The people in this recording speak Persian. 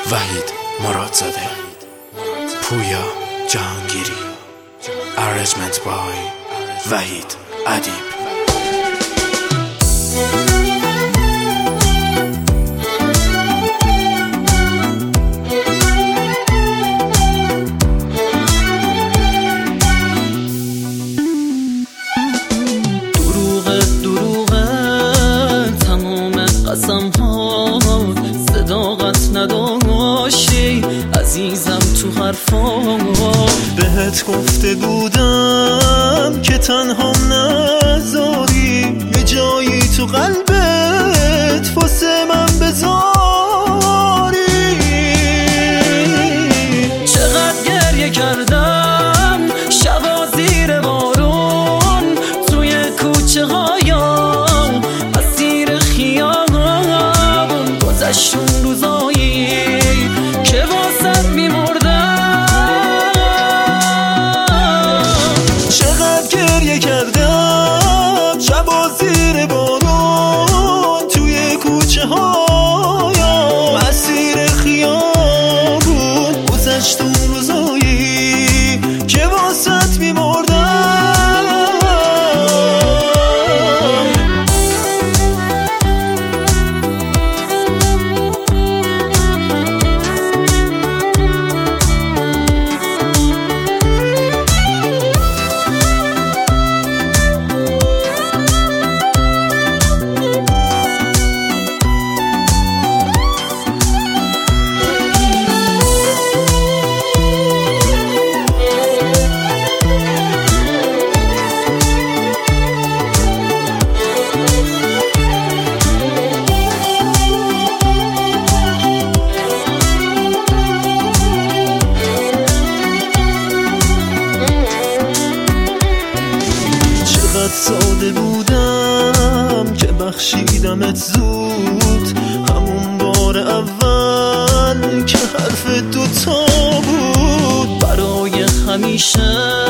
وحید مرادزاده، پویا جهانگیری. Arrangement by وحید ادیب. قسم ها صداقت نداشتی عزیزم تو حرفا. بهت گفته بودم که تنها نذاری، یه جایی تو قلبت واسه من بذاری. چقدر گریه کردم شبا زیر بارون توی کوچه هایم اسیر خیابون. گذشتون روزایی که واسط میمردم. چقدر گریه کردم شبا زیر بارون توی کوچه هایم اسیر خیابون. گذشتون روزایی که واسط میمردم. ساده بودم که بخشیدمت زود، همون بار اول که حرف دوتا بود. برای همیشه